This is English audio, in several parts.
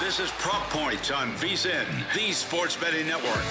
This is Prop Points on VSiN, the sports betting network.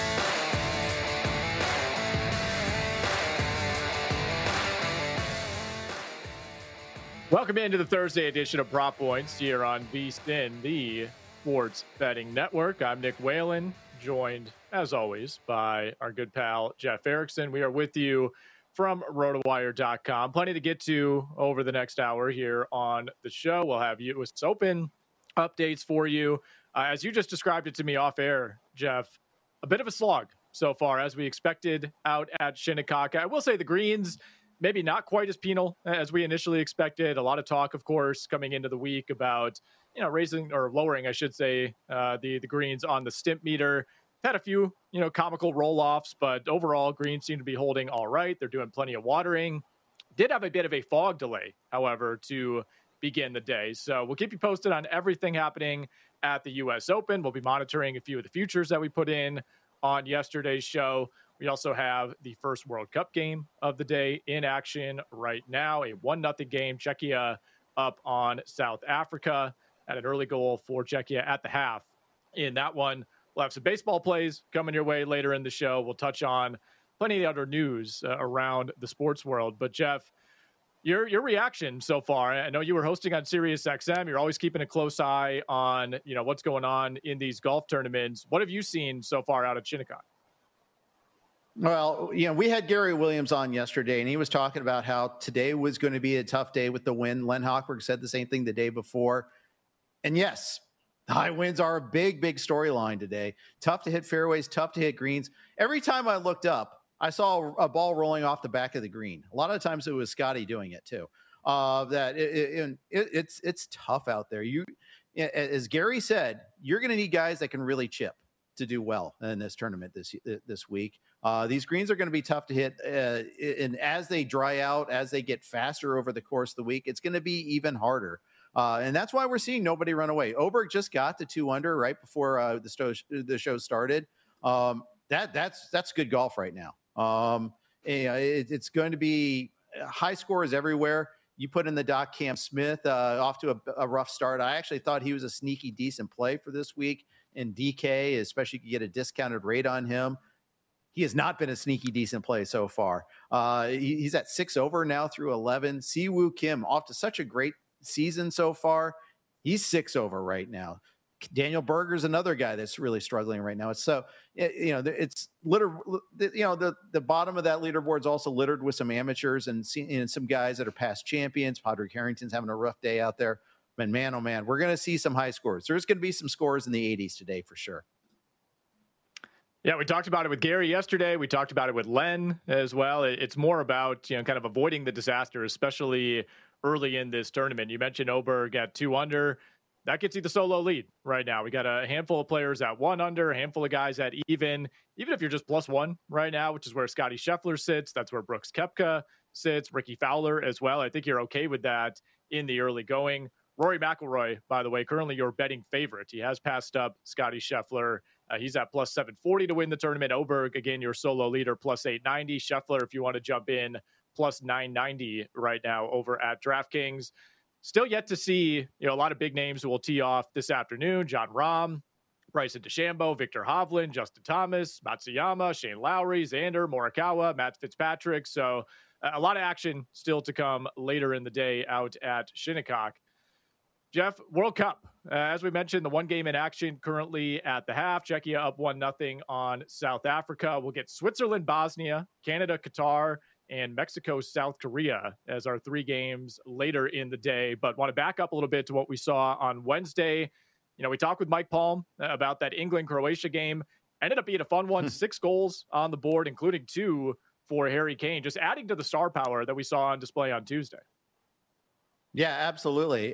Welcome into the Thursday edition of Prop Points here on VSiN, the sports betting network. I'm Nick Whalen, joined, as always, by our good pal, Jeff Erickson. We are with you from RotoWire.com. Plenty to get to over the next hour here on the show. We'll have US Open updates for you. As you just described it to me off air, Jeff, a bit of a slog so far, as we expected out at Shinnecock. I will say the greens, maybe not quite as penal as we initially expected. A lot of talk, of course, coming into the week about, raising or lowering, I should say, the greens on the stimp meter. Had a few, comical roll-offs, but overall greens seem to be holding all right. They're doing plenty of watering. Did have a bit of a fog delay, however, to begin the day. So we'll keep you posted on everything happening at the US Open. We'll be monitoring a few of the futures that we put in on yesterday's show. We also have the first World Cup game of the day in action right now, a 1-0 game. Czechia up on South Africa at an early goal for Czechia at the half. In that one, we'll have some baseball plays coming your way later in the show. We'll touch on plenty of other news around the sports world. But Jeff, your reaction so far, I know you were hosting on SiriusXM. You're always keeping a close eye on, what's going on in these golf tournaments. What have you seen so far out of Shinnecock? Well, we had Gary Williams on yesterday, and he was talking about how today was going to be a tough day with the wind. Len Hochberg said the same thing the day before. And yes, high winds are a big, big storyline today. Tough to hit fairways, tough to hit greens. Every time I looked up, I saw a ball rolling off the back of the green. A lot of times it was Scotty doing it too. It's tough out there. As Gary said, you're going to need guys that can really chip to do well in this tournament this week. These greens are going to be tough to hit, and as they dry out, as they get faster over the course of the week, it's going to be even harder. And that's why we're seeing nobody run away. Oberg just got to 2 under right before the show started. That's good golf right now. It's going to be high scores everywhere. You put in the Doc Cam Smith off to a rough start. I actually thought he was a sneaky decent play for this week in DK, especially if you get a discounted rate on him. He has not been a sneaky decent play so far. He's at 6 over now through 11. Siwoo Kim off to such a great season so far. He's 6 over right now. Daniel Berger's another guy that's really struggling right now. It's littered. The bottom of that leaderboard is also littered with some amateurs and some guys that are past champions. Padraig Harrington's having a rough day out there. But man, oh man, we're going to see some high scores. There's going to be some scores in the 80s today for sure. Yeah, we talked about it with Gary yesterday. We talked about it with Len as well. It's more about, kind of avoiding the disaster, especially early in this tournament. You mentioned Oberg at 2 under. That gets you the solo lead right now. We got a handful of players at 1 under, a handful of guys at even if you're just +1 right now, which is where Scotty Scheffler sits. That's where Brooks Koepka sits, Ricky Fowler as well. I think you're okay with that in the early going. Rory McIlroy, by the way, currently your betting favorite. He has passed up Scotty Scheffler. He's at +740 to win the tournament. Oberg, again, your solo leader, +890. Scheffler, if you want to jump in, +990 right now over at DraftKings. Still yet to see, a lot of big names who will tee off this afternoon. Jon Rahm, Bryson DeChambeau, Victor Hovland, Justin Thomas, Matsuyama, Shane Lowry, Xander, Morikawa, Matt Fitzpatrick. So a lot of action still to come later in the day out at Shinnecock. Jeff, World Cup. As we mentioned, the 1 game in action currently at the half. Czechia up 1-0 on South Africa. We'll get Switzerland, Bosnia, Canada, Qatar, and Mexico, South Korea as our 3 games later in the day. But want to back up a little bit to what we saw on Wednesday. We talked with Mike Palm about that England-Croatia game. Ended up being a fun one. 6 goals on the board, including 2 for Harry Kane, just adding to the star power that we saw on display on Tuesday. Yeah, absolutely.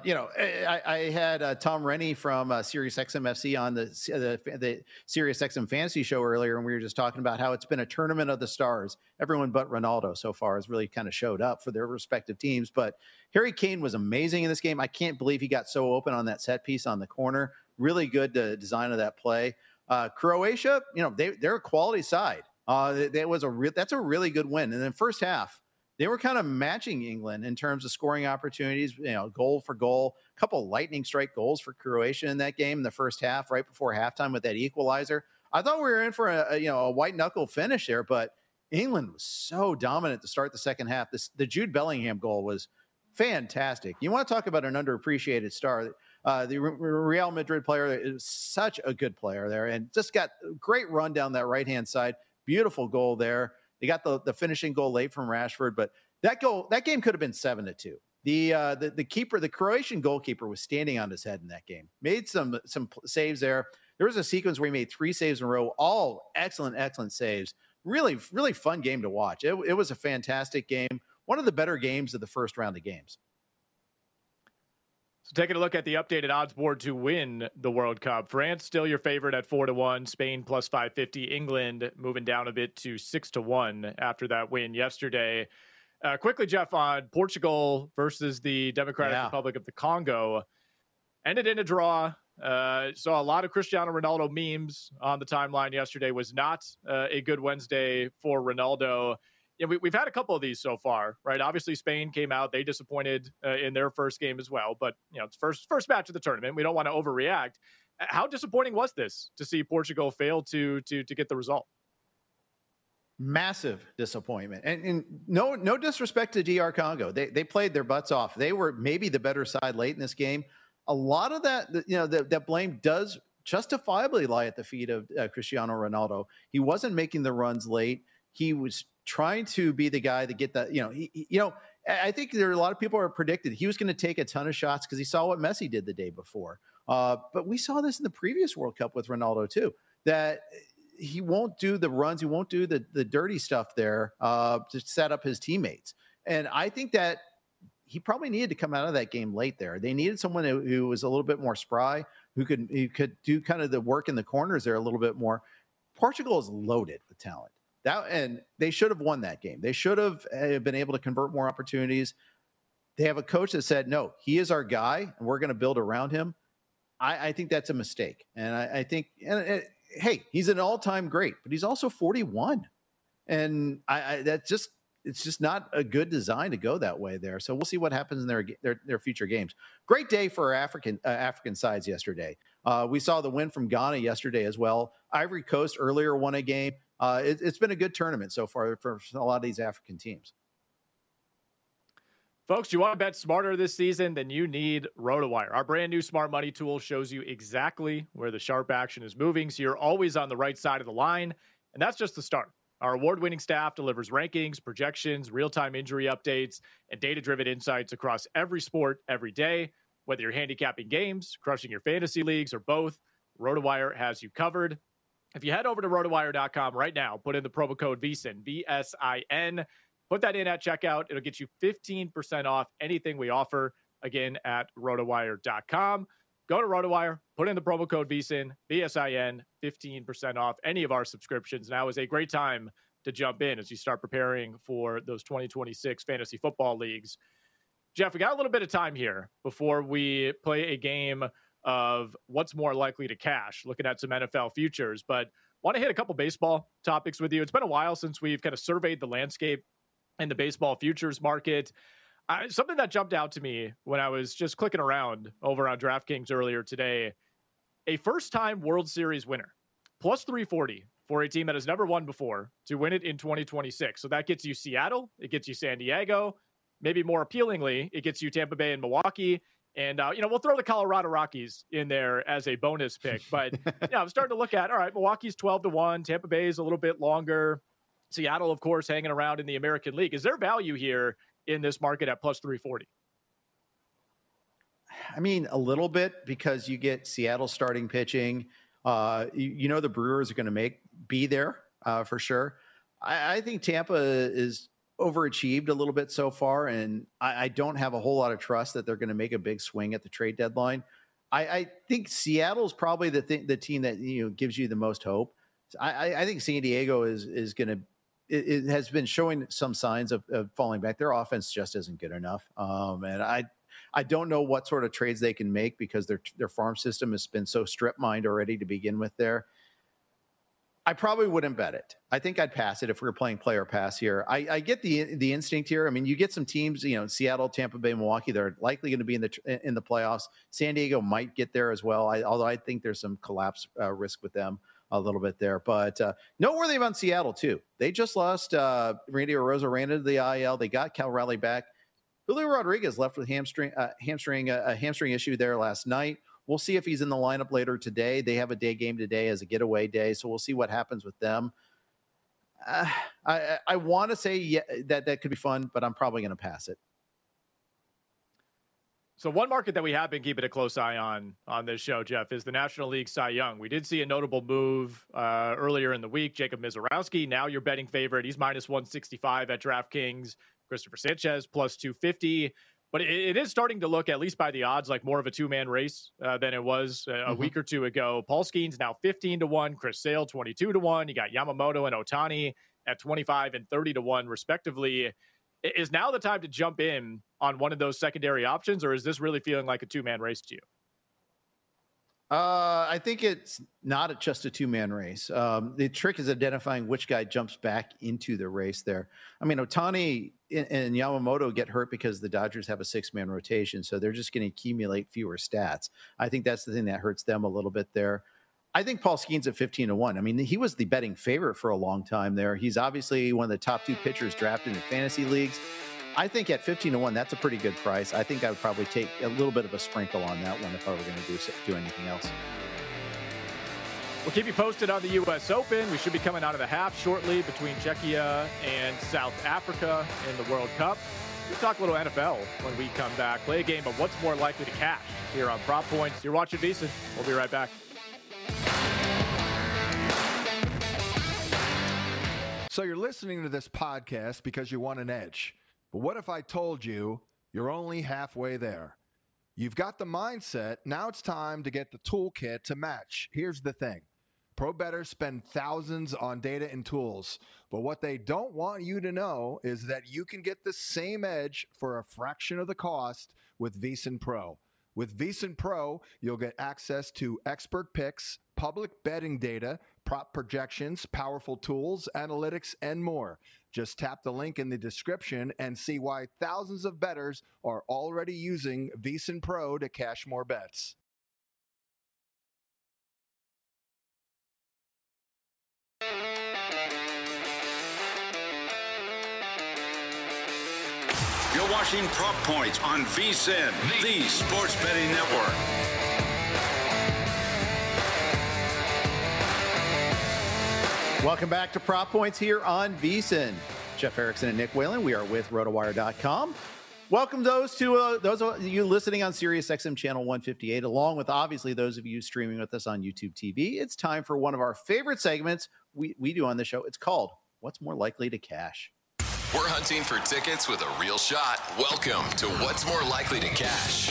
I had Tom Rennie from SiriusXM FC on the SiriusXM Fantasy Show earlier, and we were just talking about how it's been a tournament of the stars. Everyone but Ronaldo so far has really kind of showed up for their respective teams. But Harry Kane was amazing in this game. I can't believe he got so open on that set piece on the corner. Really good design of that play. Croatia, they're a quality side. That's a really good win. And then first half, they were kind of matching England in terms of scoring opportunities, goal for goal, a couple lightning strike goals for Croatia in that game in the first half, right before halftime with that equalizer. I thought we were in for a white knuckle finish there, but England was so dominant to start the second half. The Jude Bellingham goal was fantastic. You want to talk about an underappreciated star. The Real Madrid player is such a good player there and just got a great run down that right-hand side. Beautiful goal there. They got the finishing goal late from Rashford, but that game could have been 7-2. The keeper, the Croatian goalkeeper, was standing on his head in that game. Made some saves there. There was a sequence where he made 3 saves in a row, all excellent saves. Really, really fun game to watch. It was a fantastic game. One of the better games of the first round of games. So taking a look at the updated odds board to win the World Cup. France still your favorite at 4-1. Spain plus 550. England moving down a bit to 6-1 after that win yesterday. Quickly, Jeff, on Portugal versus the Democratic Republic of the Congo. Ended in a draw. Saw a lot of Cristiano Ronaldo memes on the timeline yesterday. Was not a good Wednesday for Ronaldo. Yeah, we've had a couple of these so far, right? Obviously, Spain came out. They disappointed in their first game as well. But, it's first match of the tournament. We don't want to overreact. How disappointing was this to see Portugal fail to get the result? Massive disappointment. And no disrespect to DR Congo. They played their butts off. They were maybe the better side late in this game. A lot of that blame does justifiably lie at the feet of Cristiano Ronaldo. He wasn't making the runs late. He was trying to be the guy to get that, I think there are a lot of people who predicted he was going to take a ton of shots because he saw what Messi did the day before. But we saw this in the previous World Cup with Ronaldo too, that he won't do the runs. He won't do the dirty stuff there to set up his teammates. And I think that he probably needed to come out of that game late there. They needed someone who was a little bit more spry, who could do kind of the work in the corners there a little bit more. Portugal is loaded with talent. And they should have won that game. They should have been able to convert more opportunities. They have a coach that said, no, he is our guy, and we're going to build around him. I think that's a mistake. And I think, hey, he's an all-time great, but he's also 41. And it's just not a good design to go that way there. So we'll see what happens in their future games. Great day for African sides yesterday. We saw the win from Ghana yesterday as well. Ivory Coast earlier won a game. It's been a good tournament so far for a lot of these African teams. Folks, you want to bet smarter this season? Then you need RotoWire. Our brand new smart money tool shows you exactly where the sharp action is moving, so you're always on the right side of the line, and that's just the start. Our award-winning staff delivers rankings, projections, real-time injury updates, and data-driven insights across every sport every day. Whether you're handicapping games, crushing your fantasy leagues, or both, RotoWire has you covered. If you head over to rotowire.com right now, put in the promo code VSIN, VSIN, put that in at checkout. It'll get you 15% off anything we offer, again, at rotowire.com. Go to RotoWire, put in the promo code VSIN, VSIN, 15% off any of our subscriptions. Now is a great time to jump in as you start preparing for those 2026 fantasy football leagues. Jeff, we got a little bit of time here before we play a game of what's more likely to cash, looking at some NFL futures, but want to hit a couple baseball topics with you. It's been a while since we've kind of surveyed the landscape in the baseball futures market. Something that jumped out to me when I was just clicking around over on DraftKings earlier today, a first-time World Series winner, plus 340 for a team that has never won before to win it in 2026. So that gets you Seattle, it gets you San Diego, maybe more appealingly, it gets you Tampa Bay and Milwaukee. And, we'll throw the Colorado Rockies in there as a bonus pick. But, I'm starting to look at, all right, Milwaukee's 12-1, Tampa Bay is a little bit longer. Seattle, of course, hanging around in the American League. Is there value here in this market at plus 340? I mean, a little bit, because you get Seattle starting pitching. The Brewers are going to be there for sure. I think Tampa is overachieved a little bit so far, and I don't have a whole lot of trust that they're going to make a big swing at the trade deadline. I think Seattle's probably the team that gives you the most hope. I think San Diego is going to. It has been showing some signs of falling back. Their offense just isn't good enough, and I don't know what sort of trades they can make because their farm system has been so strip mined already to begin with. There, I probably wouldn't bet it. I think I'd pass it if we were playing player pass here. I get the instinct here. I mean, you get some teams, Seattle, Tampa Bay, Milwaukee, they're likely going to be in the playoffs. San Diego might get there as well, although I think there's some collapse risk with them a little bit there. But noteworthy about Seattle, too. They just lost Randy Arozarena ran into the IL. They got Cal Raleigh back. Julio Rodriguez left with a hamstring issue there last night. We'll see if he's in the lineup later today. They have a day game today as a getaway day, so we'll see what happens with them. I want to say that could be fun, but I'm probably going to pass it. So one market that we have been keeping a close eye on this show, Jeff, is the National League Cy Young. We did see a notable move earlier in the week. Jacob Misiorowski, now your betting favorite. He's minus 165 at DraftKings. Christopher Sanchez plus 250. But it is starting to look, at least by the odds, like more of a two-man race than it was a week or two ago. Paul Skeens now 15-1, Chris Sale 22-1. You got Yamamoto and Ohtani at 25 and 30-1, respectively. Is now the time to jump in on one of those secondary options, or is this really feeling like a two-man race to you? I think it's not just a two-man race. The trick is identifying which guy jumps back into the race there. I mean, Ohtani and Yamamoto get hurt because the Dodgers have a six-man rotation, so they're just going to accumulate fewer stats. I think that's the thing that hurts them a little bit there. I think Paul Skeens at 15-1. I mean, he was the betting favorite for a long time there. He's obviously one of the top two pitchers drafted in fantasy leagues. I think at 15-1, that's a pretty good price. I think I would probably take a little bit of a sprinkle on that one if I were going to do anything else. We'll keep you posted on the U.S. Open. We should be coming out of the half shortly between Czechia and South Africa in the World Cup. We'll talk a little NFL when we come back. Play a game of what's more likely to cash here on Prop Points. You're watching VSiN. We'll be right back. So you're listening to this podcast because you want an edge. But what if I told you you're only halfway there? You've got the mindset. Now it's time to get the toolkit to match. Here's the thing. Pro bettors spend thousands on data and tools. But what they don't want you to know is that you can get the same edge for a fraction of the cost with VSiN Pro. With VSiN Pro, you'll get access to expert picks, public betting data, prop projections, powerful tools, analytics, and more. Just tap the link in the description and see why thousands of bettors are already using VSiN Pro to cash more bets. You're watching Prop Points on VSiN, the Sports Betting Network. Welcome back to Prop Points here on VSiN. Jeff Erickson and Nick Whalen. We are with RotoWire.com. Welcome those of you listening on SiriusXM channel 158, along with obviously those of you streaming with us on YouTube TV. It's time for one of our favorite segments we do on the show. It's called What's More Likely to Cash. We're hunting for tickets with a real shot. Welcome to What's More Likely to Cash.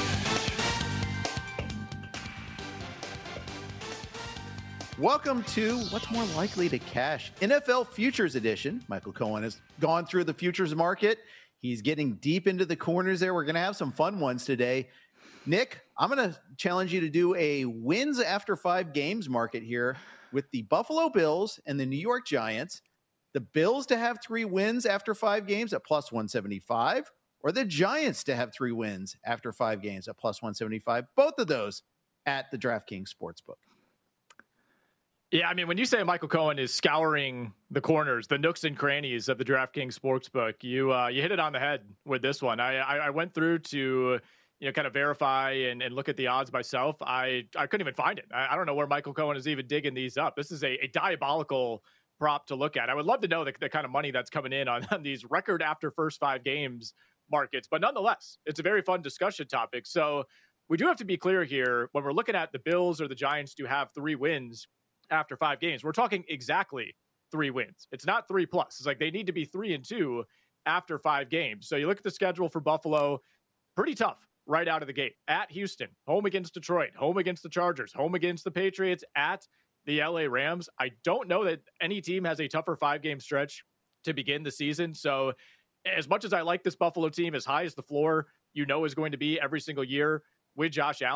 Welcome to What's More Likely to Cash, NFL Futures Edition. Michael Cohen has gone through the futures market. He's getting deep into the corners there. We're going to have some fun ones today. Nick, I'm going to challenge you to do a wins after 5 games market here with the Buffalo Bills and the New York Giants. The Bills to have 3 wins after 5 games at plus 175, or the Giants to have 3 wins after 5 games at plus 175. Both of those at the DraftKings Sportsbook. Yeah, I mean, when you say Michael Cohen is scouring the corners, the nooks and crannies of the DraftKings Sportsbook, you hit it on the head with this one. I went through to kind of verify and look at the odds myself. I couldn't even find it. I don't know where Michael Cohen is even digging these up. This is a diabolical prop to look at. I would love to know the kind of money that's coming in on these record after first 5 games markets, but nonetheless, it's a very fun discussion topic. So we do have to be clear here when we're looking at the Bills or the Giants to have 3 wins after 5 games. We're talking exactly 3 wins. It's not 3+. It's like they need to be 3-2 after 5 games. So you look at the schedule for Buffalo, pretty tough right out of the gate. At Houston, home against Detroit, home against the Chargers, home against the Patriots, at the LA Rams. I don't know that any team has a tougher 5-game stretch to begin the season. So as much as I like this Buffalo team, as high as the floor is going to be every single year with Josh Allen,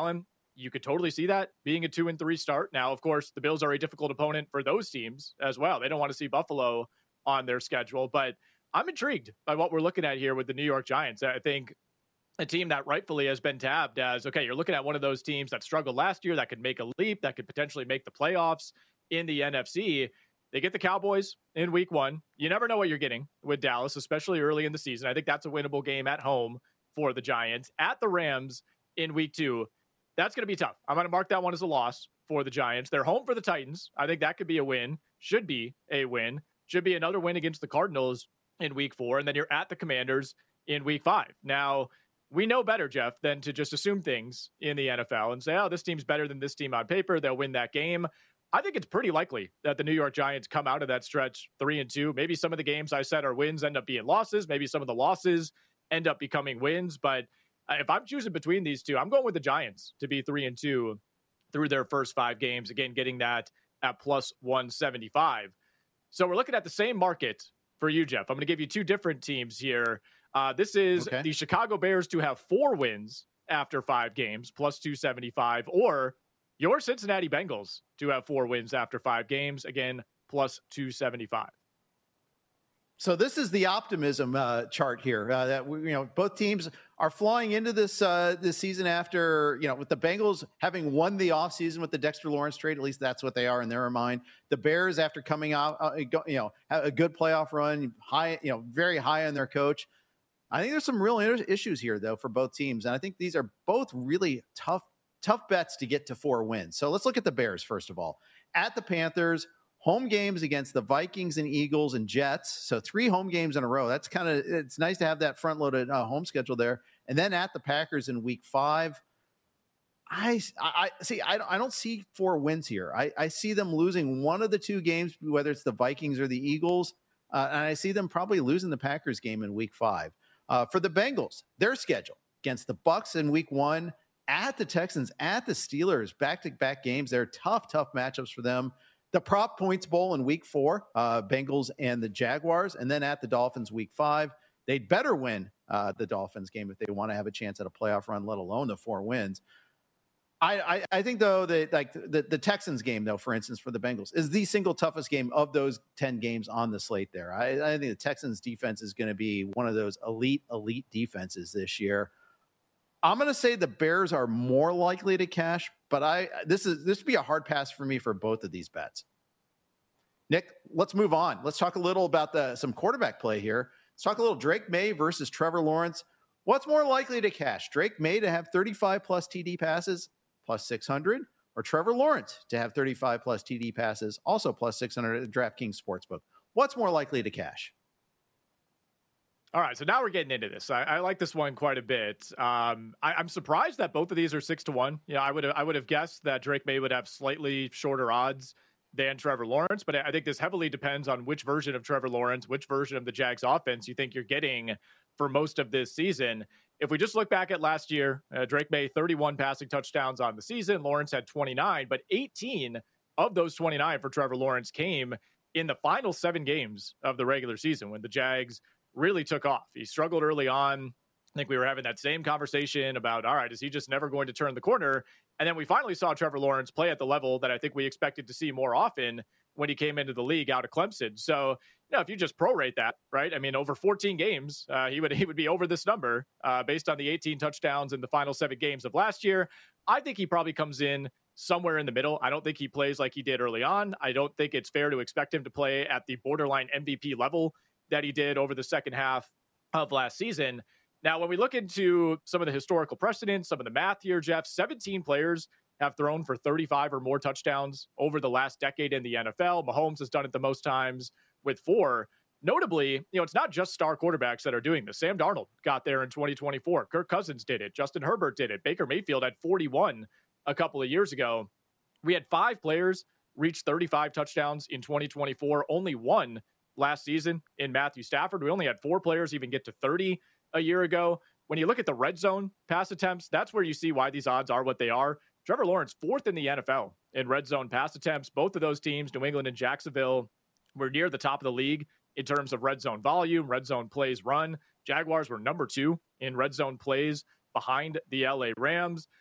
you could totally see that being a 2-3 start. Now, of course, the Bills are a difficult opponent for those teams as well. They don't want to see Buffalo on their schedule, but I'm intrigued by what we're looking at here with the New York Giants. I think a team that rightfully has been tabbed as, okay, you're looking at one of those teams that struggled last year, that could make a leap, that could potentially make the playoffs in the NFC. They get the Cowboys in week 1. You never know what you're getting with Dallas, especially early in the season. I think that's a winnable game at home for the Giants. At the Rams in week 2, that's going to be tough. I'm going to mark that one as a loss for the Giants. They're home for the Titans. I think that could be a win. Should be a win. Should be another win against the Cardinals in week 4. And then you're at the Commanders in week 5. Now, we know better, Jeff, than to just assume things in the NFL and say, oh, this team's better than this team on paper. They'll win that game. I think it's pretty likely that the New York Giants come out of that stretch 3-2. Maybe some of the games I said are wins end up being losses. Maybe some of the losses end up becoming wins. But if I'm choosing between these two, I'm going with the Giants to be 3-2 through their first 5 games. Again, getting that at plus 175. So we're looking at the same market for you, Jeff. I'm going to give you 2 different teams here. This is the Chicago Bears to have 4 wins after 5 games, plus 275, or your Cincinnati Bengals to have 4 wins after 5 games, again, plus 275. So this is the optimism chart here that both teams are flying into this season after, with the Bengals having won the offseason with the Dexter Lawrence trade. At least that's what they are in their mind. The Bears, after coming out, have a good playoff run, high, very high on their coach. I think there's some real issues here, though, for both teams. And I think these are both really tough bets to get to 4 wins. So let's look at the Bears, first of all. At the Panthers, home games against the Vikings and Eagles and Jets. So 3 home games in a row. That's it's nice to have that front-loaded home schedule there. And then at the Packers in week 5. I don't see 4 wins here. I see them losing one of the 2 games, whether it's the Vikings or the Eagles. And I see them probably losing the Packers game in week 5. For the Bengals, their schedule against the Bucs in week 1, at the Texans, at the Steelers, back-to-back games. They're tough matchups for them. The Prop Points Bowl in week 4, Bengals and the Jaguars, and then at the Dolphins week 5. They'd better win the Dolphins game if they want to have a chance at a playoff run, let alone the 4 wins. I think, though, that like the Texans game, though, for instance, for the Bengals, is the single toughest game of those 10 games on the slate there. I think the Texans defense is going to be one of those elite defenses this year. I'm going to say the Bears are more likely to cash, but this would be a hard pass for me for both of these bets. Nick, let's move on. Let's talk a little about some quarterback play here. Let's talk a little Drake May versus Trevor Lawrence. What's more likely to cash? Drake May to have 35 plus TD passes, plus 600, or Trevor Lawrence to have 35 plus TD passes, also plus 600 at DraftKings Sportsbook? What's more likely to cash? All right, so now we're getting into this. I like this one quite a bit. I'm surprised that both of these are 6-1. I would have guessed that Drake May would have slightly shorter odds than Trevor Lawrence, but I think this heavily depends on which version of Trevor Lawrence, which version of the Jags offense you think you're getting for most of this season. If we just look back at last year, Drake May 31 passing touchdowns on the season. Lawrence had 29, but 18 of those 29 for Trevor Lawrence came in the final 7 games of the regular season when the Jags really took off. He struggled early on. I think we were having that same conversation about, all right, is he just never going to turn the corner? And then we finally saw Trevor Lawrence play at the level that I think we expected to see more often when he came into the league out of Clemson. So, if you just prorate that, right? I mean, over 14 games, he would be over this number based on the 18 touchdowns in the final 7 games of last year. I think he probably comes in somewhere in the middle. I don't think he plays like he did early on. I don't think it's fair to expect him to play at the borderline MVP level that he did over the second half of last season. Now, when we look into some of the historical precedents, some of the math here, Jeff, 17 players have thrown for 35 or more touchdowns over the last decade in the NFL. Mahomes has done it the most times with 4. Notably, it's not just star quarterbacks that are doing this. Sam Darnold got there in 2024. Kirk Cousins did it. Justin Herbert did it. Baker Mayfield had 41 a couple of years ago. We had 5 players reach 35 touchdowns in 2024. Only 1 last season in Matthew Stafford. We only had 4 players even get to 30 a year ago. When you look at the red zone pass attempts, that's where you see why these odds are what they are. Trevor Lawrence, 4th in the NFL in red zone pass attempts. Both of those teams, New England and Jacksonville, were near the top of the league in terms of red zone volume, red zone plays run. Jaguars were number 2 in red zone plays behind the LA Rams.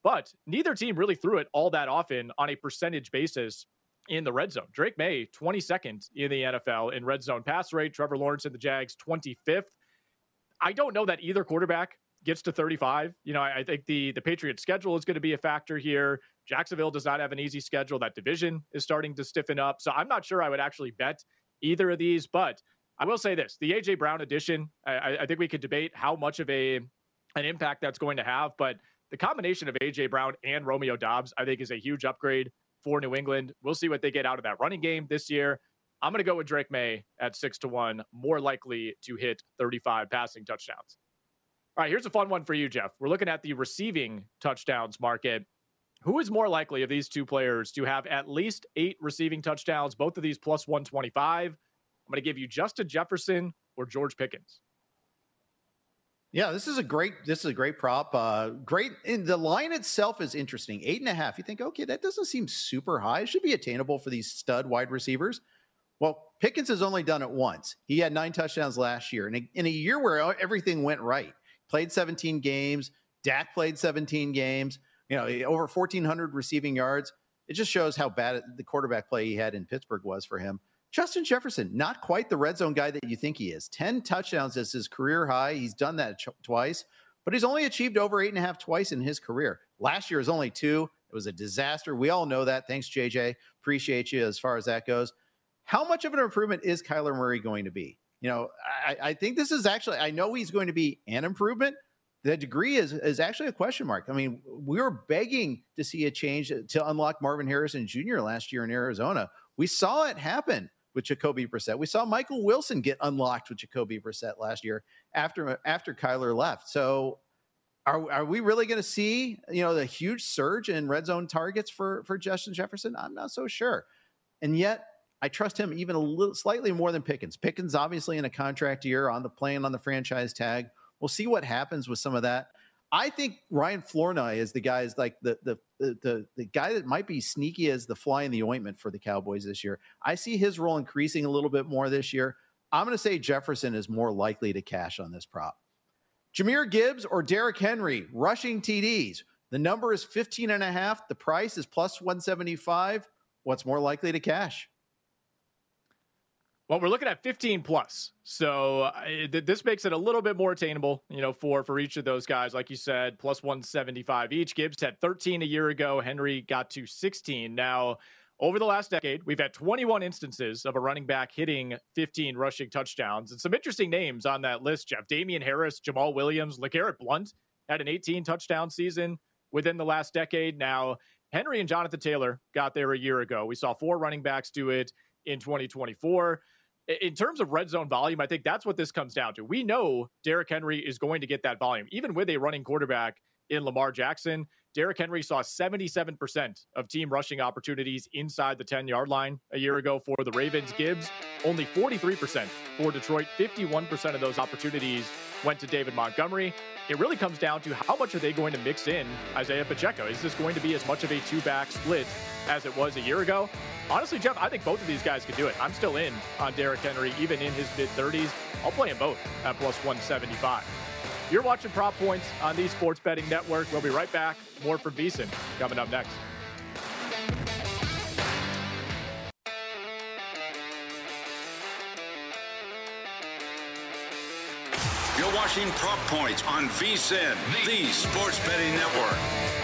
but neither team really threw it all that often on a percentage basis in the red zone. Drake May, 22nd in the NFL in red zone pass rate. Trevor Lawrence and the Jags, 25th. I don't know that either quarterback gets to 35. I think the Patriots schedule is going to be a factor here. Jacksonville does not have an easy schedule. That division is starting to stiffen up. So I'm not sure I would actually bet either of these, but I will say this, the AJ Brown addition, I think we could debate how much of an impact that's going to have, but the combination of AJ Brown and Romeo Doubs, I think, is a huge upgrade for New England. We'll see what they get out of that running game this year. I'm going to go with Drake May at 6-1, more likely to hit 35 passing touchdowns. All right, here's a fun one for you, Jeff. We're looking at the receiving touchdowns market. Who is more likely of these two players to have at least 8 receiving touchdowns, both of these plus 125? I'm going to give you Justin Jefferson or George Pickens. Yeah, this is a great prop. Great. And the line itself is interesting. 8.5. You think, okay, that doesn't seem super high. It should be attainable for these stud wide receivers. Well, Pickens has only done it once. He had 9 touchdowns last year. And in a year where everything went right, played 17 games, Dak played 17 games, over 1,400 receiving yards. It just shows how bad the quarterback play he had in Pittsburgh was for him. Justin Jefferson, not quite the red zone guy that you think he is. 10 touchdowns is his career high. He's done that twice, but he's only achieved over 8.5 twice in his career. Last year was only 2. It was a disaster. We all know that. Thanks, JJ. Appreciate you as far as that goes. How much of an improvement is Kyler Murray going to be? I think this is actually, I know he's going to be an improvement. The degree is actually a question mark. I mean, we were begging to see a change to unlock Marvin Harrison Jr. last year in Arizona. We saw it happen with Jacoby Brissett. We saw Michael Wilson get unlocked with Jacoby Brissett last year after Kyler left. So are we really going to see, the huge surge in red zone targets for Justin Jefferson? I'm not so sure. And yet I trust him even a little slightly more than Pickens. Pickens obviously in a contract year playing on the franchise tag. We'll see what happens with some of that. I think Ryan Flournoy is the guy is like the guy that might be sneaky as the fly in the ointment for the Cowboys this year. I see his role increasing a little bit more this year. I'm going to say Jefferson is more likely to cash on this prop. Jahmyr Gibbs or Derrick Henry rushing TDs. The number is 15.5. The price is plus 175. What's more likely to cash? Well, we're looking at 15 plus. So this makes it a little bit more attainable, for each of those guys. Like you said, plus 175 each. Gibbs had 13 a year ago. Henry got to 16. Now, over the last decade, we've had 21 instances of a running back hitting 15 rushing touchdowns. And some interesting names on that list, Jeff. Damian Harris, Jamal Williams, LeGarrette Blount had an 18 touchdown season within the last decade. Now, Henry and Jonathan Taylor got there a year ago. We saw 4 running backs do it in 2024. In terms of red zone volume, I think that's what this comes down to. We know Derrick Henry is going to get that volume. Even with a running quarterback in Lamar Jackson, Derrick Henry saw 77% of team rushing opportunities inside the 10-yard line a year ago for the Ravens. Gibbs, only 43% for Detroit. 51% of those opportunities went to David Montgomery. It really comes down to how much are they going to mix in Isaiah Pacheco? Is this going to be as much of a 2-back split as it was a year ago? Honestly, Jeff, I think both of these guys could do it. I'm still in on Derrick Henry, even in his mid-30s. I'll play them both at plus 175. You're watching Prop Points on the Sports Betting Network. We'll be right back. More from VSiN coming up next. You're watching Prop Points on VSiN, the Sports Betting Network.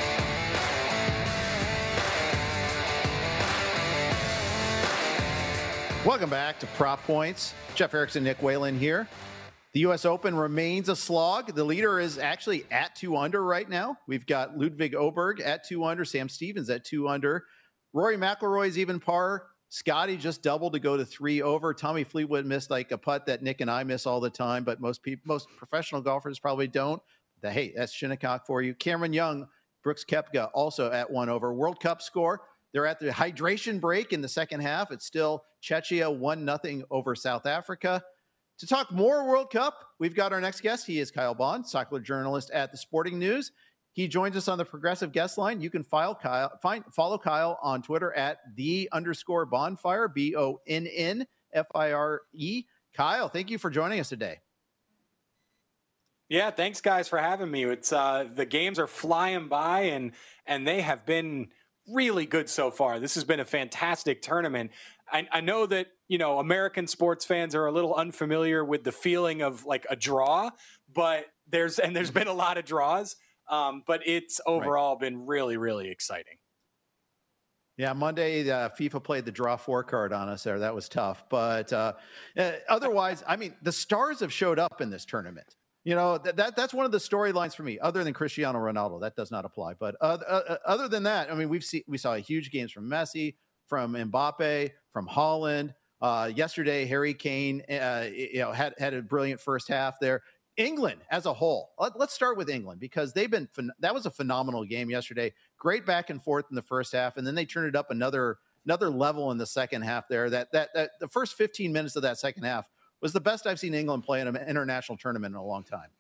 Welcome back to Prop Points. Jeff Erickson, Nick Whalen here. The U.S. Open remains a slog. The leader is actually at 2 under right now. We've got Ludwig Åberg at 2 under, Sam Stevens at 2 under. Rory McIlroy's even par. Scotty just doubled to go to 3 over. Tommy Fleetwood missed like a putt that Nick and I miss all the time, but most professional golfers probably don't. Hey, that's Shinnecock for you. Cameron Young, Brooks Koepka also at 1 over. World Cup score. They're at the hydration break in the second half. It's still Czechia 1-0 over South Africa. To talk more World Cup, we've got our next guest. He is Kyle Bond, soccer journalist at The Sporting News. He joins us on the Progressive Guest Line. You can follow Kyle on Twitter at @the_Bonfire, BONNFIRE. Kyle, thank you for joining us today. Yeah, thanks guys for having me. It's the games are flying by and they have been really good so far. This has been a fantastic tournament. I know that, American sports fans are a little unfamiliar with the feeling of like a draw, but there's been a lot of draws. But it's overall been really, really exciting. Yeah, Monday, FIFA played the draw 4 card on us there. That was tough. But otherwise, I mean, the stars have showed up in this tournament. That's one of the storylines for me, other than Cristiano Ronaldo. That does not apply. But other than that, I mean, we saw huge games from Messi, from Mbappe, from Haaland. Yesterday, Harry Kane, had a brilliant first half there. England as a whole. Let's start with England because that was a phenomenal game yesterday. Great back and forth in the first half, and then they turned it up another level in the second half there. That the first 15 minutes of that second half was the best I've seen England play in an international tournament in a long time.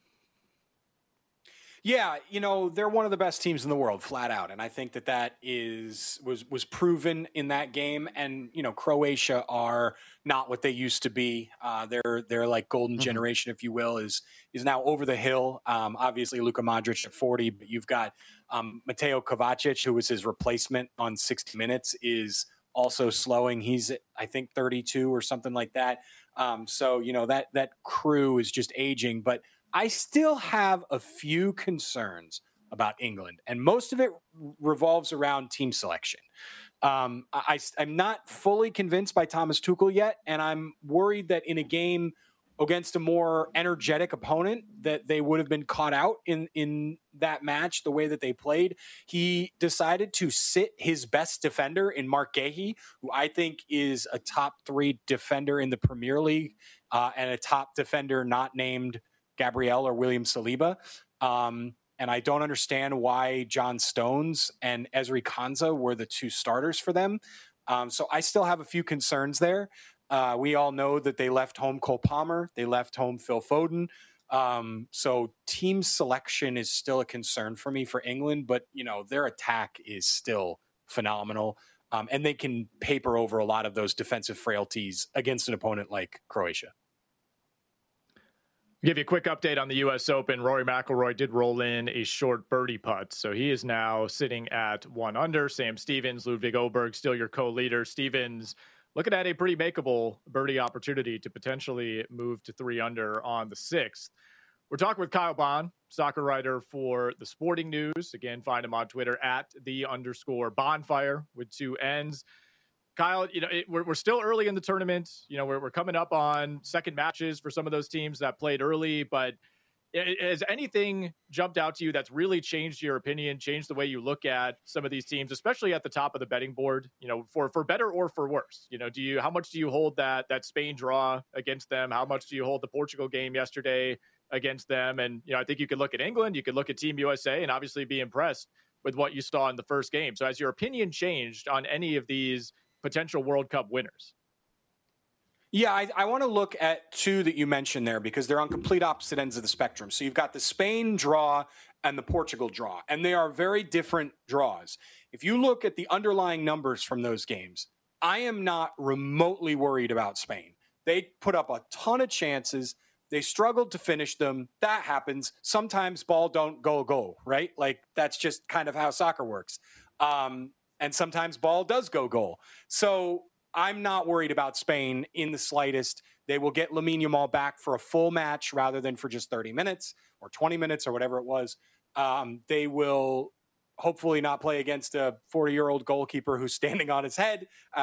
Yeah, they're one of the best teams in the world, flat out, and I think that was proven in that game. And Croatia are not what they used to be. They're like golden generation, if you will, is now over the hill. Obviously, Luka Modric at 40, but you've got Mateo Kovacic, who was his replacement on 60 Minutes, is also slowing. He's I think 32 or something like that. So that crew is just aging, but I still have a few concerns about England, and most of it revolves around team selection. I'm not fully convinced by Thomas Tuchel yet, and I'm worried that in a game against a more energetic opponent that they would have been caught out in that match the way that they played. He decided to sit his best defender in Mark Guéhi, who I think is a top 3 defender in the Premier League, and a top defender not named Gabriel or William Saliba. And I don't understand why John Stones and Ezri Konsa were the 2 starters for them. So I still have a few concerns there. We all know that they left home Cole Palmer. They left home Phil Foden. So team selection is still a concern for me for England, but their attack is still phenomenal. And they can paper over a lot of those defensive frailties against an opponent like Croatia. Give you a quick update on the U.S. Open. Rory McIlroy did roll in a short birdie putt, so he is now sitting at 1 under. Sam Stevens, Ludwig Oberg, still your co-leader. Stevens looking at a pretty makeable birdie opportunity to potentially move to 3 under on the 6th. We're talking with Kyle Bond, soccer writer for The Sporting News. Again, find him on Twitter at @the_bonfire with 2 N's. Kyle, we're still early in the tournament. We're coming up on second matches for some of those teams that played early, but has anything jumped out to you that's really changed your opinion, changed the way you look at some of these teams, especially at the top of the betting board, for better or for worse? How much do you hold that Spain draw against them? How much do you hold the Portugal game yesterday against them? And, I think you could look at England, you could look at Team USA and obviously be impressed with what you saw in the first game. So has your opinion changed on any of these potential World Cup winners? Yeah, I want to look at 2 that you mentioned there because they're on complete opposite ends of the spectrum. So you've got the Spain draw and the Portugal draw, and they are very different draws. If you look at the underlying numbers from those games, I am not remotely worried about Spain. They put up a ton of chances. They struggled to finish them. That happens. Sometimes ball don't go goal, right? Like that's just kind of how soccer works. And sometimes ball does go goal. So I'm not worried about Spain in the slightest. They will get Lamine Yamal back for a full match rather than for just 30 minutes or 20 minutes or whatever it was. They will hopefully not play against a 40-year-old goalkeeper who's standing on his head.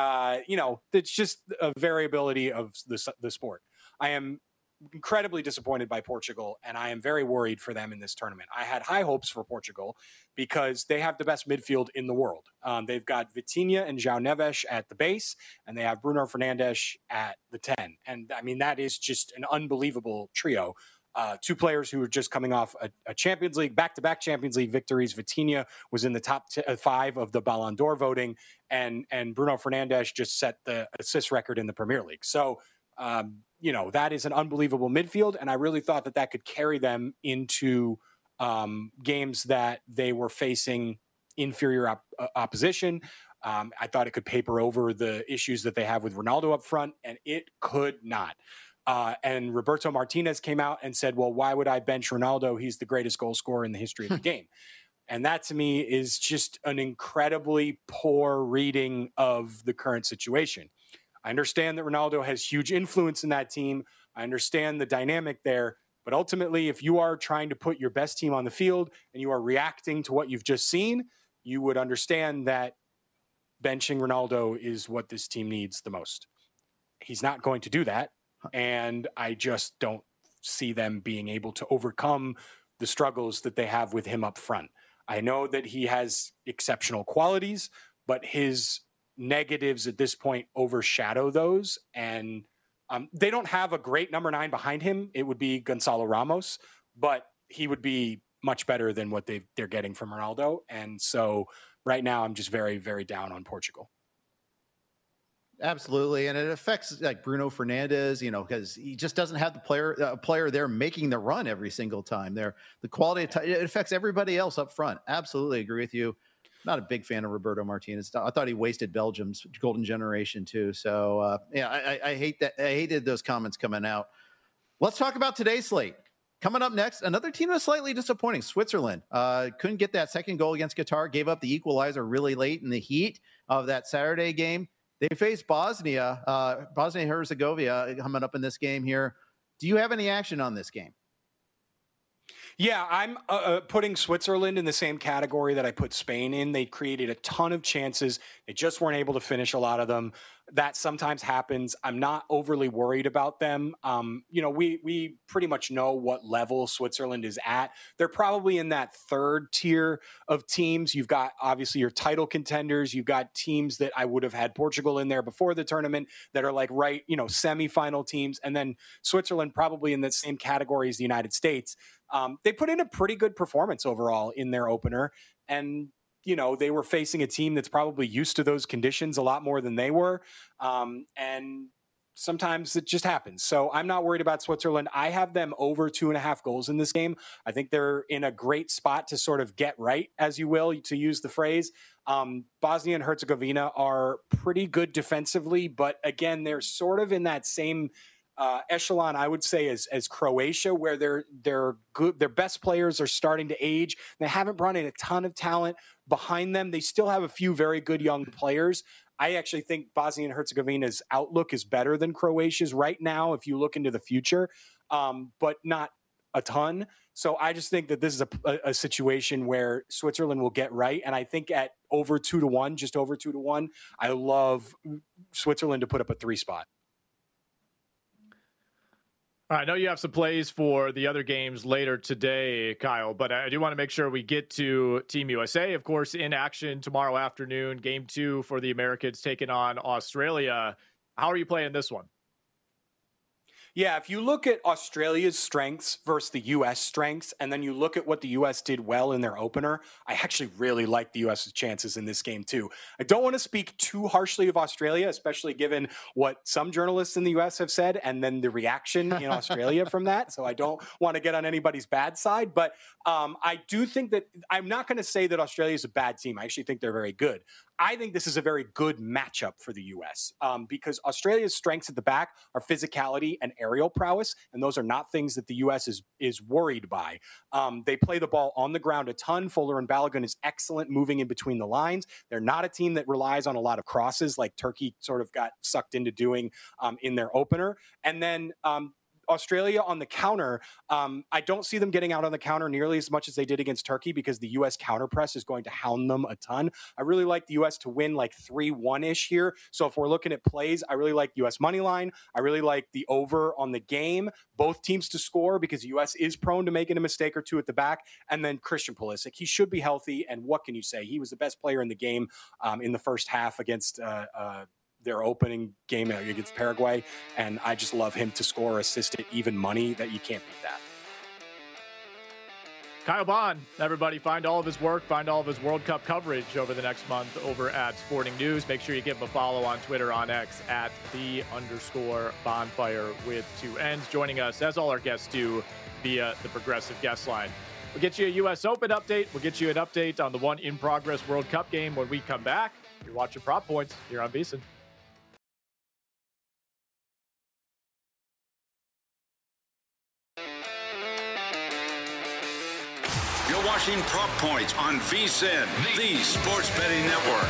It's just a variability of the sport. I am incredibly disappointed by Portugal, and I am very worried for them in this tournament. I had high hopes for Portugal because they have the best midfield in the world. They've got Vitinha and João Neves at the base, and they have Bruno Fernandes at the 10. And, I mean, that is just an unbelievable trio. 2 players who are just coming off a Champions League, back-to-back Champions League victories. Vitinha was in the top 5 of the Ballon d'Or voting, and Bruno Fernandes just set the assist record in the Premier League. So, that is an unbelievable midfield, and I really thought that could carry them into games that they were facing inferior opposition. I thought it could paper over the issues that they have with Ronaldo up front, and it could not. And Roberto Martinez came out and said, well, why would I bench Ronaldo? He's the greatest goal scorer in the history of the game. And that to me is just an incredibly poor reading of the current situation. I understand that Ronaldo has huge influence in that team. I understand the dynamic there. But ultimately, if you are trying to put your best team on the field and you are reacting to what you've just seen, you would understand that benching Ronaldo is what this team needs the most. He's not going to do that. And I just don't see them being able to overcome the struggles that they have with him up front. I know that he has exceptional qualities, but his negatives at this point overshadow those. And they don't have a great number 9 behind him. It would be Gonzalo Ramos, but he would be much better than what they're getting from Ronaldo. And so right now I'm just very, very down on Portugal. Absolutely. And it affects like Bruno Fernandes, because he just doesn't have the player there making the run every single time. The quality of it affects everybody else up front. Absolutely agree with you. Not a big fan of Roberto Martinez. I thought he wasted Belgium's golden generation too. So I hate that. I hated those comments coming out. Let's talk about today's slate. Coming up next, another team that's slightly disappointing, Switzerland. Couldn't get that second goal against Qatar, gave up the equalizer really late in the heat of that Saturday game. They face Bosnia-Herzegovina coming up in this game here. Do you have any action on this game? Yeah, I'm putting Switzerland in the same category that I put Spain in. They created a ton of chances. They just weren't able to finish a lot of them. That sometimes happens. I'm not overly worried about them. We pretty much know what level Switzerland is at. They're probably in that third tier of teams. You've got obviously your title contenders. You've got teams that I would have had Portugal in there before the tournament that are like semifinal teams. And then Switzerland probably in the same category as the United States. They put in a pretty good performance overall in their opener. And they were facing a team that's probably used to those conditions a lot more than they were. And sometimes it just happens. So I'm not worried about Switzerland. I have them over 2.5 goals in this game. I think they're in a great spot to sort of get right, as you will, to use the phrase. Bosnia and Herzegovina are pretty good defensively, but again, they're sort of in that same echelon, I would say, as Croatia, where they're good. Their best players are starting to age. They haven't brought in a ton of talent behind them. They still have a few very good young players. I actually think Bosnia and Herzegovina's outlook is better than Croatia's right now if you look into the future, but not a ton. So I just think that this is a situation where Switzerland will get right. And I think at over 2-1, just over 2-1, I love Switzerland to put up a 3 spot. I know you have some plays for the other games later today, Kyle, but I do want to make sure we get to Team USA. Of course, in action tomorrow afternoon, game 2 for the Americans taking on Australia. How are you playing this one? Yeah, if you look at Australia's strengths versus the U.S. strengths, and then you look at what the U.S. did well in their opener, I actually really like the U.S.'s chances in this game, too. I don't want to speak too harshly of Australia, especially given what some journalists in the U.S. have said, and then the reaction in Australia from that. So I don't want to get on anybody's bad side. But I do think that I'm not going to say that Australia is a bad team. I actually think they're very good. I think this is a very good matchup for the U.S. Because Australia's strengths at the back are physicality and aerial prowess, and those are not things that the U.S. is worried by. They play the ball on the ground a ton. Fuller and Balogun is excellent moving in between the lines. They're not a team that relies on a lot of crosses like Turkey sort of got sucked into doing in their opener. And then Australia on the counter, I don't see them getting out on the counter nearly as much as they did against Turkey because the U.S. counter press is going to hound them a ton. I really like the U.S. to win like 3-1-ish here. So if we're looking at plays, I really like U.S. money line. I really like the over on the game. Both teams to score because the U.S. is prone to making a mistake or two at the back. And then Christian Pulisic, he should be healthy. And what can you say? He was the best player in the game in the first half against their opening game against Paraguay, and I just love him to score, assist at even money. That you can't beat that. Kyle Bond, everybody, find all of his work, find all of his World Cup coverage over the next month over at Sporting News. Make sure you give him a follow on Twitter, on X, at @the_bonfire with 2 N's. Joining us, as all our guests do, via the Progressive Guest Line. We'll get you a U.S. Open update. We'll get you an update on the one in-progress World Cup game when we come back. You're watching Prop Points here on VSiN. watching Prop Points on VSiN, the Sports Betting Network.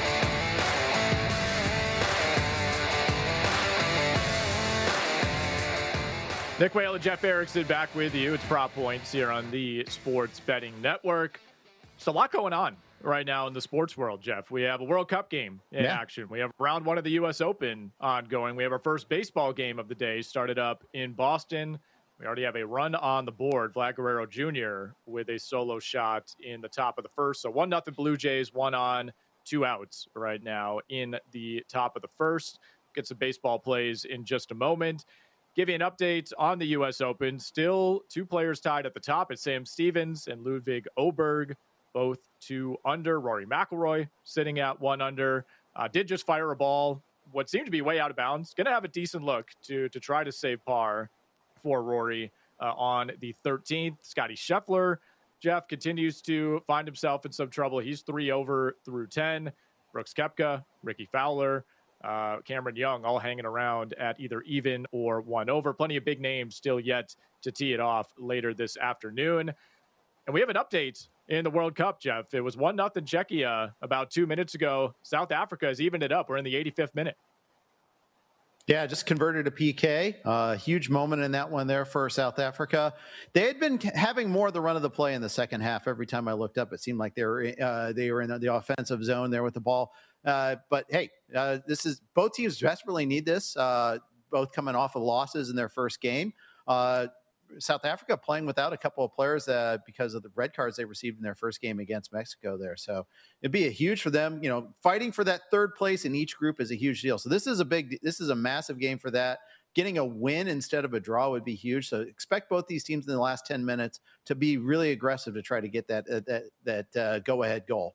Nick Whalen, Jeff Erickson back with you. It's Prop Points here on the Sports Betting Network. There's a lot going on right now in the sports world, Jeff. We have a World Cup game in action. We have round one of the U.S. Open ongoing. We have our first baseball game of the day started up in Boston. We already have a run on the board. Vlad Guerrero Jr. with a solo shot in the top of the first. So 1-0 Blue Jays, 1 on, 2 outs right now in the top of the first. Get some baseball plays in just a moment. Give you an update on the U.S. Open. Still 2 players tied at the top. It's Sam Stevens and Ludwig Oberg, both 2 under. Rory McIlroy sitting at 1 under. Did just fire a ball, what seemed to be way out of bounds. Going to have a decent look to try to save par for Rory on the 13th. Scotty Scheffler, Jeff, continues to find himself in some trouble. He's 3 over through 10. Brooks Koepka, Ricky Fowler, Cameron Young all hanging around at either even or 1 over. Plenty of big names still yet to tee it off later this afternoon. And we have an update in the World Cup, Jeff. It was 1-0 Czechia about 2 minutes ago. South Africa has evened it up. We're in the 85th minute. Yeah, just converted a PK. Huge moment in that one there for South Africa. They had been having more of the run of the play in the second half. Every time I looked up, it seemed like they were in the offensive zone there with the ball. But hey, this is both teams desperately need this. Both coming off of losses in their first game. South Africa playing without a couple of players because of the red cards they received in their first game against Mexico there. So it'd be a huge for them. You know, fighting for that third place in each group is a huge deal. So this is a massive game for that. Getting a win instead of a draw would be huge. So expect both these teams in the last 10 minutes to be really aggressive to try to get that go-ahead goal.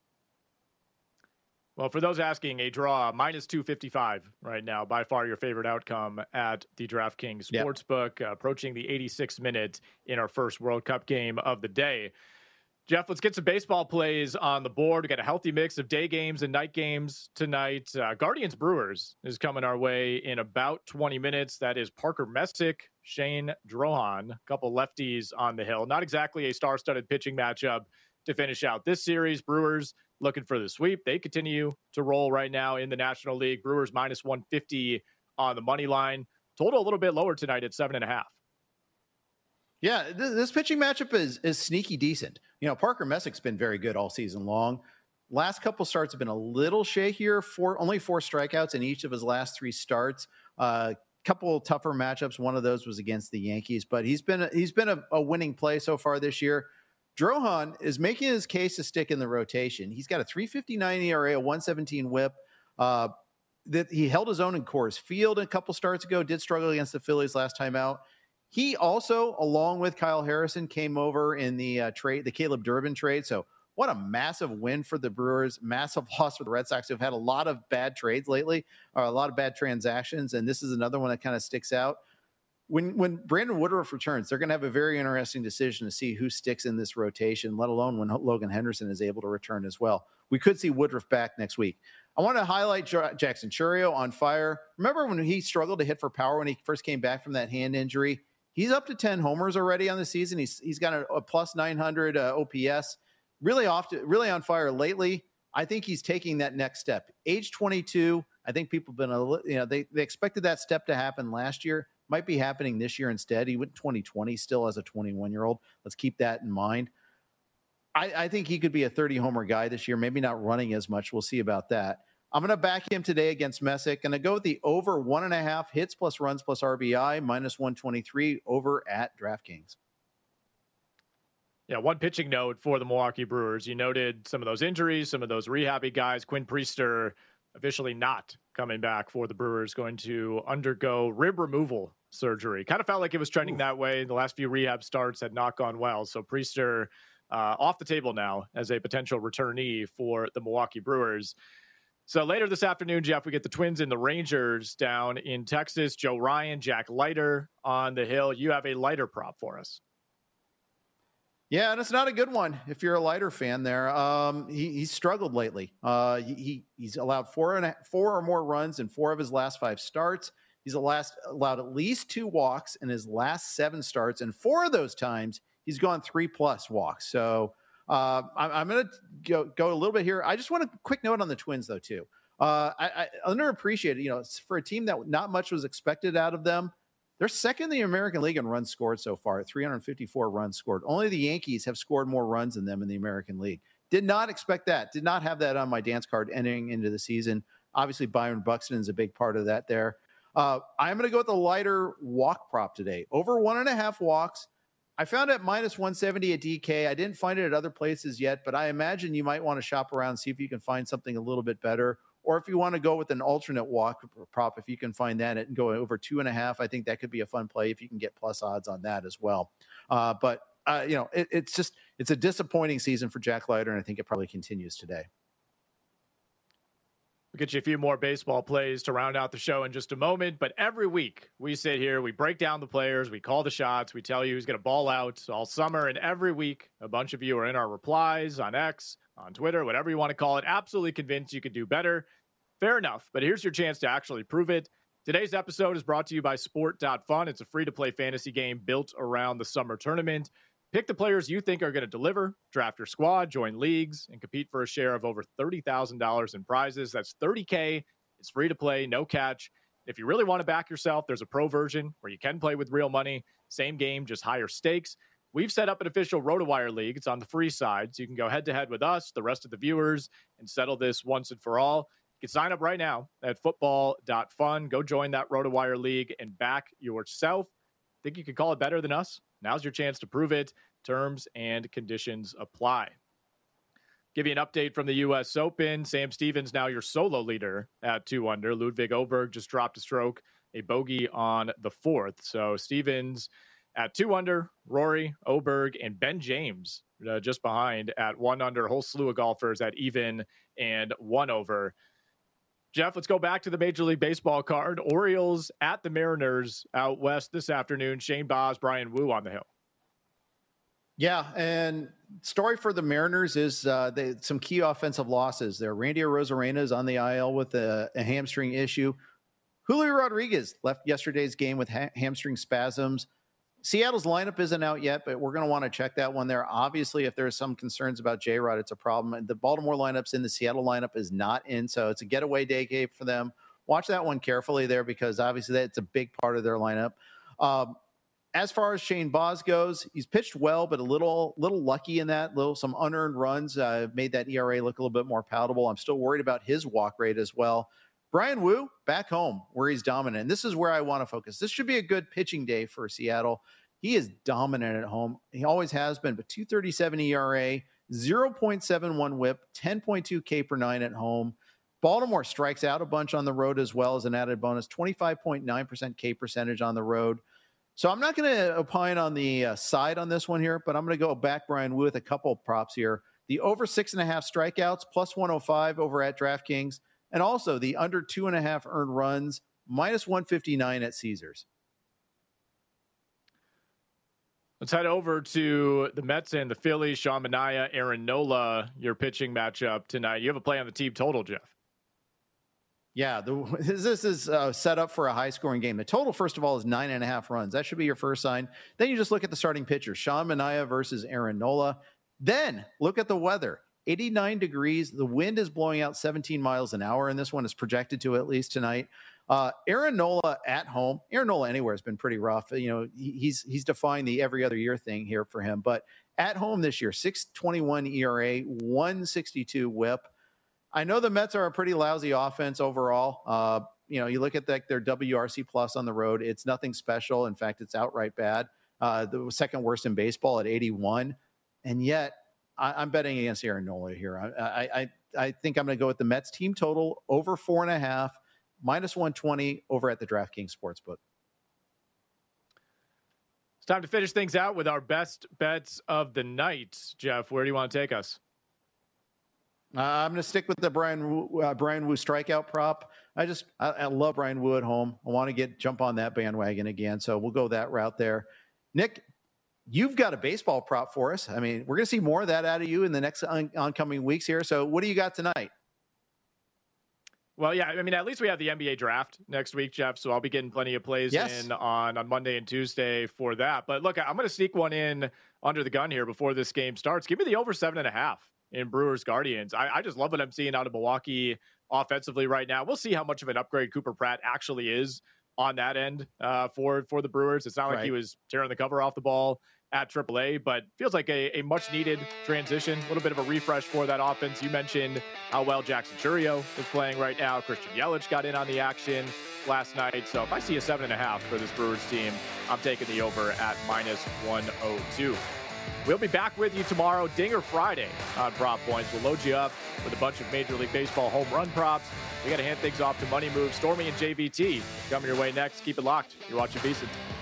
Well, for those asking, a draw, minus 255 right now, by far your favorite outcome at the DraftKings Sportsbook, approaching the 86th minute in our first World Cup game of the day. Jeff, let's get some baseball plays on the board. We got a healthy mix of day games and night games tonight. Guardians Brewers is coming our way in about 20 minutes. That is Parker Messick, Shane Drohan, a couple lefties on the hill. Not exactly a star-studded pitching matchup to finish out this series. Brewers looking for the sweep. They continue to roll right now in the National League. Brewers minus 150 on the money line. Total a little bit lower tonight at 7.5. Yeah, this pitching matchup is sneaky decent. You know, Parker Messick's been very good all season long. Last couple starts have been a little shakier. Only 4 strikeouts in each of his last 3 starts. Couple tougher matchups. One of those was against the Yankees, but he's been a winning play so far this year. Drohan is making his case to stick in the rotation. He's got a 3.59 ERA, a 1.17 WHIP. That he held his own in Coors Field a couple starts ago. Did struggle against the Phillies last time out. He also, along with Kyle Harrison, came over in the Caleb Durbin trade. So what a massive win for the Brewers, massive loss for the Red Sox, who've had a lot of bad trades lately, or a lot of bad transactions, and this is another one that kind of sticks out. When Brandon Woodruff returns, they're going to have a very interesting decision to see who sticks in this rotation, let alone when Logan Henderson is able to return as well. We could see Woodruff back next week. I want to highlight Jackson Chourio on fire. Remember when he struggled to hit for power when he first came back from that hand injury? He's up to 10 homers already on the season. He's got a plus 900 OPS. Really on fire lately. I think he's taking that next step. Age 22. I think people have been they expected that step to happen last year. Might be happening this year instead. He went 2020 still as a 21-year-old. Let's keep that in mind. I think he could be a 30-homer guy this year, maybe not running as much. We'll see about that. I'm going to back him today against Messick. Going to go with the over 1.5 hits plus runs plus RBI, minus 123 over at DraftKings. Yeah, one pitching note for the Milwaukee Brewers. You noted some of those injuries, some of those rehabby guys. Quinn Priester officially not coming back for the Brewers, going to undergo rib removal surgery. Kind of felt like it was trending that way. The last few rehab starts had not gone well. So Priester off the table now as a potential returnee for the Milwaukee Brewers. So later this afternoon, Jeff, we get the Twins and the Rangers down in Texas. Joe Ryan, Jack Leiter on the hill. You have a Leiter prop for us. Yeah, and it's not a good one if you're a Leiter fan there. He's struggled lately. He's allowed four or more runs in 4 of his last 5 starts. He's allowed at least 2 walks in his last 7 starts, and 4 of those times he's gone 3+ walks. So I'm going to go a little bit here. I just want a quick note on the Twins, though, too. I underappreciated, for a team that not much was expected out of them. They're second in the American League in runs scored so far at 354 runs scored. Only the Yankees have scored more runs than them in the American League. Did not expect that. Did not have that on my dance card entering into the season. Obviously, Byron Buxton is a big part of that there. I'm going to go with the lighter walk prop today. Over 1.5 walks. I found it minus 170 at DK. I didn't find it at other places yet, but I imagine you might want to shop around, see if you can find something a little bit better. Or if you want to go with an alternate walk prop, if you can find that and go over 2.5, I think that could be a fun play if you can get plus odds on that as well. But it's a disappointing season for Jack Leiter, and I think it probably continues today. We'll get you a few more baseball plays to round out the show in just a moment. But every week we sit here, we break down the players, we call the shots, we tell you who's going to ball out all summer. And every week, a bunch of you are in our replies on X, on Twitter, whatever you want to call it, absolutely convinced you could do better. Fair enough, but here's your chance to actually prove it. Today's episode is brought to you by Sport.fun. It's a free-to-play fantasy game built around the summer tournament. Pick the players you think are going to deliver, draft your squad, join leagues, and compete for a share of over $30,000 in prizes. That's $30K. It's free to play, no catch. If you really want to back yourself, there's a pro version where you can play with real money. Same game, just higher stakes. We've set up an official RotoWire League. It's on the free side, so you can go head-to-head with us, the rest of the viewers, and settle this once and for all. You can sign up right now at football.fun. Go join that RotoWire League and back yourself. Think you could call it better than us? Now's your chance to prove it. Terms and conditions apply. Give you an update from the U.S. Open. Sam Stevens now your solo leader at 2 under. Ludwig Åberg just dropped a stroke, a bogey on the 4th. So Stevens at 2 under, Rory, Åberg, and Ben James just behind at 1 under. A whole slew of golfers at even and 1 over. Jeff, let's go back to the Major League Baseball card. Orioles at the Mariners out west this afternoon. Shane Baz, Bryan Woo on the hill. Yeah, and story for the Mariners is some key offensive losses there. Randy Arozarena is on the IL with a hamstring issue. Julio Rodriguez left yesterday's game with hamstring spasms. Seattle's lineup isn't out yet, but we're going to want to check that one there. Obviously, if there's some concerns about J-Rod, it's a problem. And the Baltimore lineup's in, the Seattle lineup is not in, so it's a getaway day game for them. Watch that one carefully there because obviously that's a big part of their lineup. As far as Shane Baz goes, he's pitched well, but a little lucky in that. Some unearned runs made that ERA look a little bit more palatable. I'm still worried about his walk rate as well. Bryan Woo, back home where he's dominant. And this is where I want to focus. This should be a good pitching day for Seattle. He is dominant at home. He always has been, but 2.37 ERA, 0.71 whip, 10.2 K per 9 at home. Baltimore strikes out a bunch on the road as well as an added bonus, 25.9% K percentage on the road. So I'm not going to opine on the side on this one here, but I'm going to go back Bryan Woo with a couple of props here. The over 6.5 strikeouts, plus 105 over at DraftKings, and also the under 2.5 earned runs, minus 159 at Caesars. Let's head over to the Mets and the Phillies. Sean Manaea, Aaron Nola, your pitching matchup tonight. You have a play on the team total, Jeff. Yeah, this is set up for a high-scoring game. The total, first of all, is 9.5 runs. That should be your first sign. Then you just look at the starting pitchers, Sean Manaea versus Aaron Nola. Then look at the weather. 89 degrees. The wind is blowing out 17 miles an hour, and this one is projected to at least tonight. Aaron Nola at home. Aaron Nola anywhere has been pretty rough. You know, he's defying the every other year thing here for him. But at home this year, 6.21 ERA, 1.62 WHIP. I know the Mets are a pretty lousy offense overall. You look at their WRC plus on the road. It's nothing special. In fact, it's outright bad. The second worst in baseball at 81. And yet I'm betting against Aaron Nola here. I think I'm going to go with the Mets team total over 4.5, minus 120 over at the DraftKings Sportsbook. It's time to finish things out with our best bets of the night. Jeff, where do you want to take us? I'm going to stick with the Bryan Woo strikeout prop. I love Bryan Woo at home. I want to jump on that bandwagon again. So we'll go that route there. Nick, you've got a baseball prop for us. I mean, we're going to see more of that out of you in the next oncoming weeks here. So what do you got tonight? Well, yeah, I mean, at least we have the NBA draft next week, Jeff, so I'll be getting plenty of plays in on Monday and Tuesday for that. But look, I'm going to sneak one in under the gun here before this game starts. Give me the over 7.5 in Brewers Guardians. I just love what I'm seeing out of Milwaukee offensively right now. We'll see how much of an upgrade Cooper Pratt actually is on that end for the Brewers. It's not like he was tearing the cover off the ball at AAA, but feels like a much needed transition, a little bit of a refresh for that offense. You mentioned how well Jackson Chourio is playing right now. Christian Yelich got in on the action last night. So if I see a 7.5 for this Brewers team, I'm taking the over at -102. We'll be back with you tomorrow, Dinger Friday on Prop Points. We'll load you up with a bunch of Major League Baseball home run props. We got to hand things off to Money Move. Stormy and JVT coming your way next. Keep it locked. You're watching VSiN.